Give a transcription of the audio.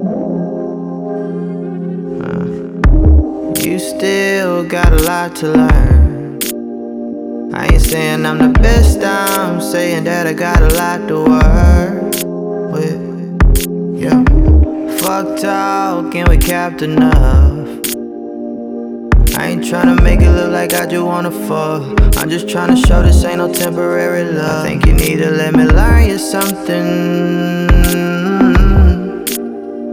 You still got a lot to learn. I ain't saying I'm the best, I'm saying that I got a lot to work with. Yeah. Fuck talking with Captain Enough. I ain't tryna make it look like I just wanna fuck. I'm just tryna show this ain't no temporary love. I think you need to let me learn you something.